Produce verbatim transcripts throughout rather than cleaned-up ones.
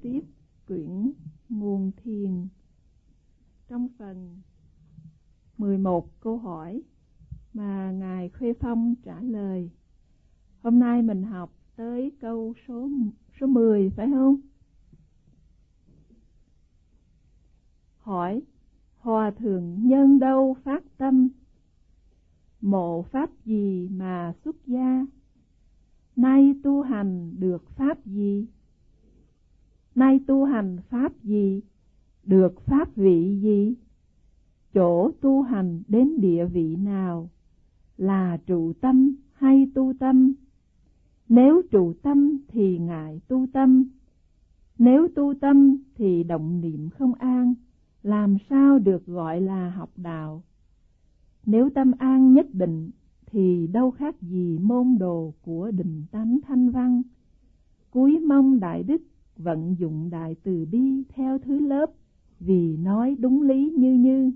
tiếp quyển Nguồn Thiền trong phần mười một câu hỏi mà Ngài Khuê Phong trả lời. Hôm nay mình học tới câu số số mười phải không? Hỏi: Hòa thượng nhân đâu phát tâm, mộ pháp gì mà xuất gia? Nay tu hành được pháp gì? Nay tu hành pháp gì? Được pháp vị gì? Chỗ tu hành đến địa vị nào? Là trụ tâm hay tu tâm? Nếu trụ tâm thì ngài tu tâm, nếu tu tâm thì động niệm không an, làm sao được gọi là học đạo? Nếu tâm an nhất định thì đâu khác gì môn đồ của Định Tánh Thanh Văn. Cúi mong đại đức vận dụng đại từ bi theo thứ lớp, vì nói đúng lý như như.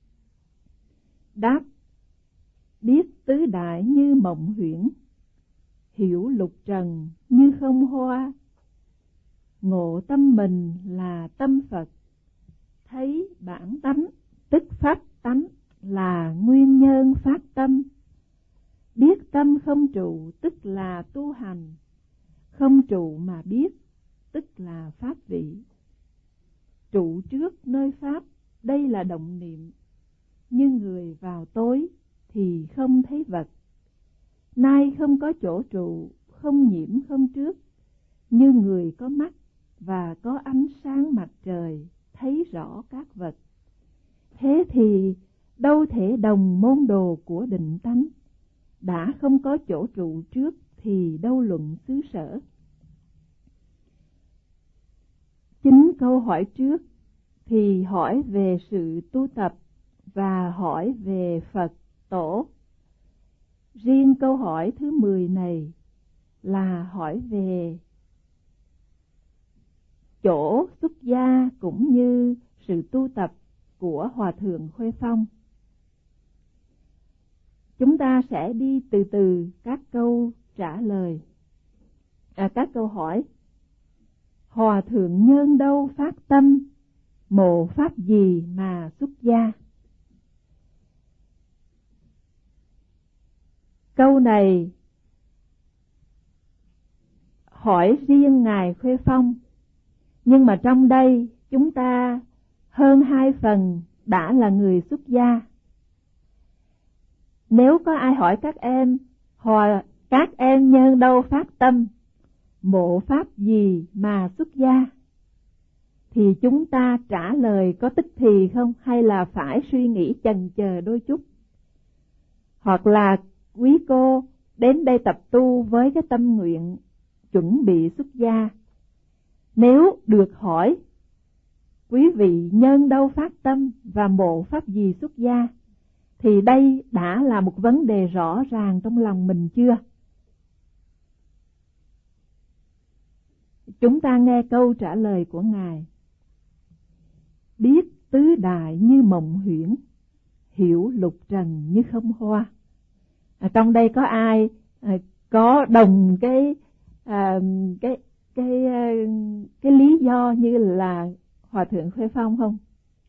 Đáp: biết tứ đại như mộng huyễn, hiểu lục trần như không hoa. Ngộ tâm mình là tâm Phật, thấy bản tánh tức pháp tánh là nguyên nhân phát tâm. Biết tâm không trụ tức là tu hành, không trụ mà biết tức là pháp vị. Trụ trước nơi pháp, đây là động niệm, như người vào tối thì không thấy vật. Nay không có chỗ trụ, không nhiễm không trước, như người có mắt và có ánh sáng mặt trời thấy rõ các vật. Thế thì đâu thể đồng môn đồ của Định Tánh. Đã không có chỗ trụ trước thì đâu luận xứ sở. Chính câu hỏi trước thì hỏi về sự tu tập và hỏi về Phật Tổ. Riêng câu hỏi thứ mười này là hỏi về chỗ xuất gia cũng như sự tu tập của Hòa Thượng Khuê Phong. Chúng ta sẽ đi từ từ các câu trả lời, à, các câu hỏi. Hòa thượng nhân đâu phát tâm, mộ pháp gì mà xuất gia? Câu này hỏi riêng Ngài Khuê Phong, nhưng mà trong đây chúng ta hơn hai phần đã là người xuất gia. Nếu có ai hỏi các em, hoặc các em nhân đâu phát tâm, mộ pháp gì mà xuất gia, thì chúng ta trả lời có tức thì không, hay là phải suy nghĩ chần chờ đôi chút? Hoặc là quý cô đến đây tập tu với cái tâm nguyện chuẩn bị xuất gia. Nếu được hỏi quý vị nhân đâu phát tâm và mộ pháp gì xuất gia, thì đây đã là một vấn đề rõ ràng trong lòng mình chưa? Chúng ta nghe câu trả lời của Ngài. Biết tứ đại như mộng huyễn, hiểu lục trần như không hoa. À, trong đây có ai à, có đồng cái à, cái cái cái cái lý do như là Hòa Thượng Khuê Phong không?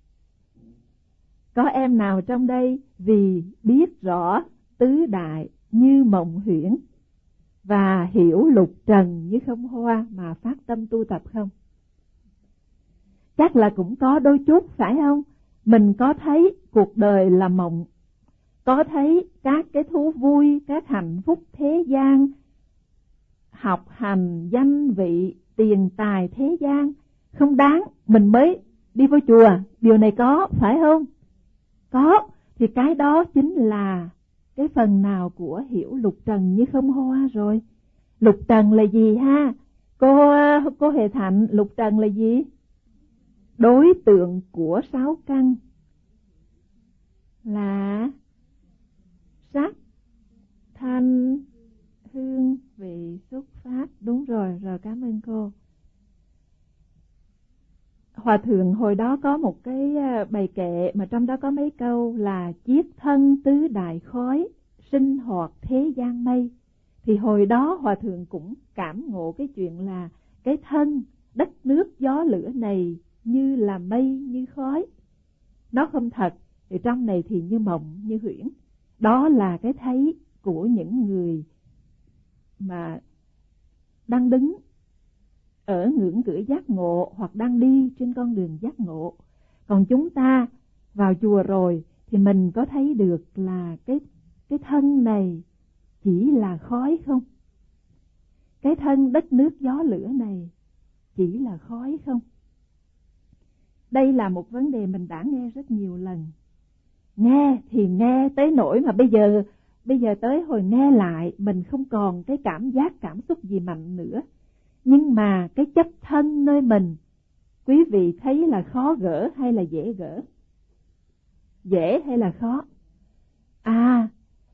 Có em nào trong đây vì biết rõ tứ đại như mộng huyễn và hiểu lục trần như không hoa mà phát tâm tu tập không? Chắc là cũng có đôi chút phải không? Mình có thấy cuộc đời là mộng, có thấy các cái thú vui, các hạnh phúc thế gian, học hành, danh vị, tiền tài thế gian không đáng mình mới đi vô chùa. Điều này có phải không? Có, thì cái đó chính là cái phần nào của hiểu lục trần như không hoa rồi. Lục trần là gì ha? Cô cô Hề Thạnh, lục trần là gì? Đối tượng của sáu căn là sắc, thanh, hương, vị, xúc, pháp. Đúng rồi, rồi cảm ơn cô. Hòa thượng hồi đó có một cái bài kệ mà trong đó có mấy câu là chiết thân tứ đại khói, sinh hoạt thế gian mây. Thì hồi đó Hòa thượng cũng cảm ngộ cái chuyện là cái thân, đất nước gió lửa này như là mây như khói. Nó không thật, thì trong này thì như mộng như huyễn. Đó là cái thấy của những người mà đang đứng ở ngưỡng cửa giác ngộ hoặc đang đi trên con đường giác ngộ. Còn chúng ta vào chùa rồi thì mình có thấy được là cái, cái thân này chỉ là khói không? Cái thân đất nước gió lửa này chỉ là khói không? Đây là một vấn đề mình đã nghe rất nhiều lần. Nghe thì nghe tới nỗi mà bây giờ bây giờ tới hồi nghe lại mình không còn cái cảm giác cảm xúc gì mạnh nữa. Nhưng mà cái chất thân nơi mình, quý vị thấy là khó gỡ hay là dễ gỡ? Dễ hay là khó? À,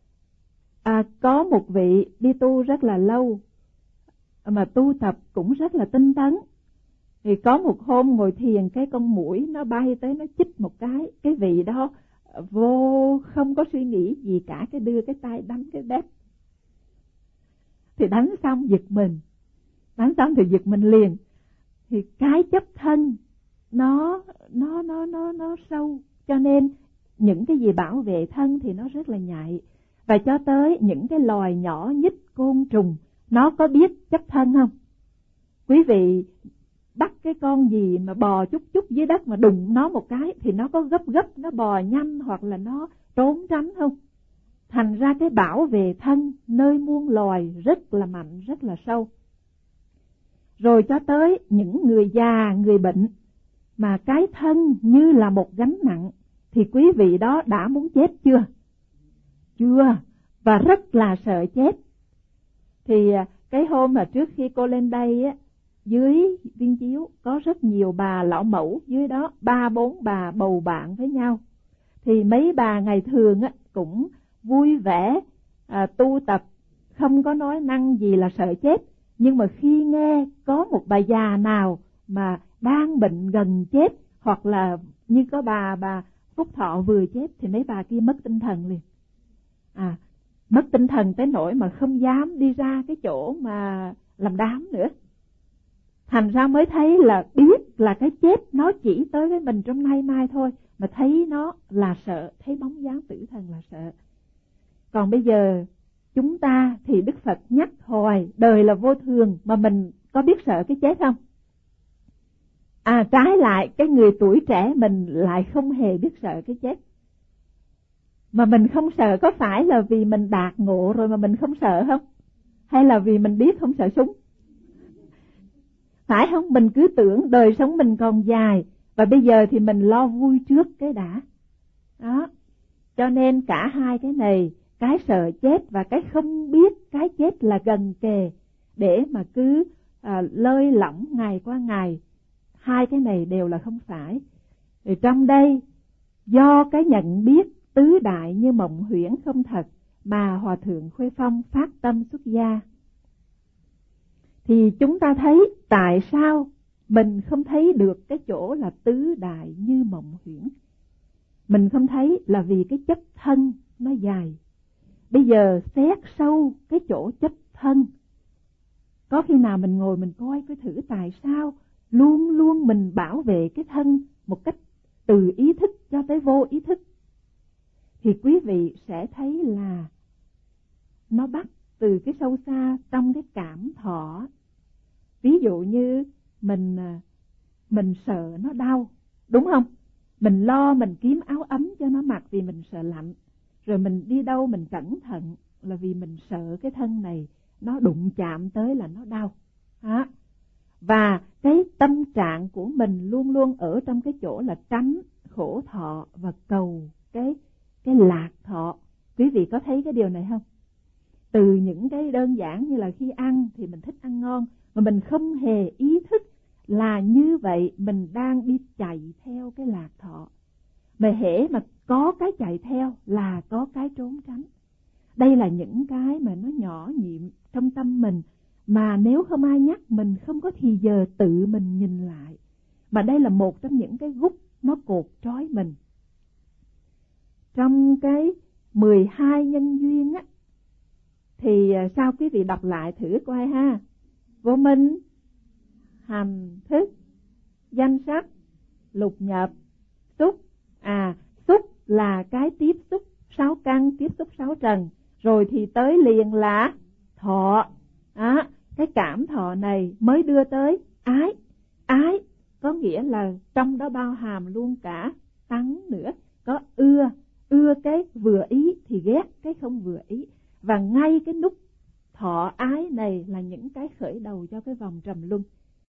à có một vị đi tu rất là lâu, mà tu tập cũng rất là tinh tấn. Thì có một hôm ngồi thiền, cái con muỗi nó bay tới nó chích một cái. Cái vị đó vô không có suy nghĩ gì cả, cái đưa cái tay đánh cái bếp. Thì đánh xong giật mình, đánh xong thì giật mình liền. Thì cái chấp thân nó nó nó nó nó sâu, cho nên những cái gì bảo vệ thân thì nó rất là nhạy. Và cho tới những cái loài nhỏ nhất côn trùng, nó có biết chấp thân không? Quý vị bắt cái con gì mà bò chút chút dưới đất mà đụng nó một cái thì nó có gấp gấp, nó bò nhanh hoặc là nó trốn tránh không? Thành ra cái bảo vệ thân nơi muôn loài rất là mạnh, rất là sâu. Rồi cho tới những người già, người bệnh mà cái thân như là một gánh nặng thì quý vị đó đã muốn chết chưa? Chưa, và rất là sợ chết. Thì cái hôm mà trước khi cô lên đây á, dưới Viên Chiếu có rất nhiều bà lão mẫu dưới đó, ba bốn bà bầu bạn với nhau. Thì mấy bà ngày thường á cũng vui vẻ à, tu tập, không có nói năng gì là sợ chết. Nhưng mà khi nghe có một bà già nào mà đang bệnh gần chết, hoặc là như có bà bà Phúc Thọ vừa chết, thì mấy bà kia mất tinh thần liền. À, mất tinh thần tới nỗi mà không dám đi ra cái chỗ mà làm đám nữa. Thành ra mới thấy là biết là cái chết nó chỉ tới với mình trong nay mai thôi, mà thấy nó là sợ, thấy bóng dáng tử thần là sợ. Còn bây giờ chúng ta thì Đức Phật nhắc hoài đời là vô thường, mà mình có biết sợ cái chết không? À, trái lại cái người tuổi trẻ mình lại không hề biết sợ cái chết. Mà mình không sợ có phải là vì mình đạt ngộ rồi mà mình không sợ không? Hay là vì mình biết không sợ súng? Phải không? Mình cứ tưởng đời sống mình còn dài, và bây giờ thì mình lo vui trước cái đã. Đó. Cho nên cả hai cái này, cái sợ chết và cái không biết cái chết là gần kề, để mà cứ à, lơi lỏng ngày qua ngày, hai cái này đều là không phải. Thì trong đây, do cái nhận biết tứ đại như mộng huyễn không thật mà Hòa Thượng Khuê Phong phát tâm xuất gia, thì chúng ta thấy tại sao mình không thấy được cái chỗ là tứ đại như mộng huyễn. Mình không thấy là vì cái chấp thân nó dài. Bây giờ xét sâu cái chỗ chấp thân, có khi nào mình ngồi mình coi cái thử tại sao luôn luôn mình bảo vệ cái thân một cách từ ý thức cho tới vô ý thức, thì quý vị sẽ thấy là nó bắt từ cái sâu xa trong cái cảm thọ. Ví dụ như mình mình sợ nó đau, đúng không? Mình lo mình kiếm áo ấm cho nó mặc vì mình sợ lạnh. Rồi mình đi đâu mình cẩn thận là vì mình sợ cái thân này nó đụng chạm tới là nó đau. Đó. Và cái tâm trạng của mình luôn luôn ở trong cái chỗ là tránh khổ thọ và cầu cái, cái lạc thọ. Quý vị có thấy cái điều này không? Từ những cái đơn giản như là khi ăn thì mình thích ăn ngon, mà mình không hề ý thức là như vậy mình đang đi chạy theo cái lạc thọ. Mà hễ mà có cái chạy theo là có cái trốn tránh. Đây là những cái mà nó nhỏ nhiệm trong tâm mình, mà nếu không ai nhắc mình không có thì giờ tự mình nhìn lại. Mà đây là một trong những cái gút nó cột trói mình. Trong cái mười hai nhân duyên á, thì sao quý vị đọc lại thử coi ha. Vô minh, hành, thức, danh sắc, lục nhập, xúc. À, xúc là cái tiếp xúc sáu căn, tiếp xúc sáu trần. Rồi thì tới liền là thọ. À, cái cảm thọ này mới đưa tới ái. Ái có nghĩa là trong đó bao hàm luôn cả tắng nữa. Có ưa, ưa cái vừa ý thì ghét cái không vừa ý. Và ngay cái nút thọ ái này là những cái khởi đầu cho cái vòng trầm luân.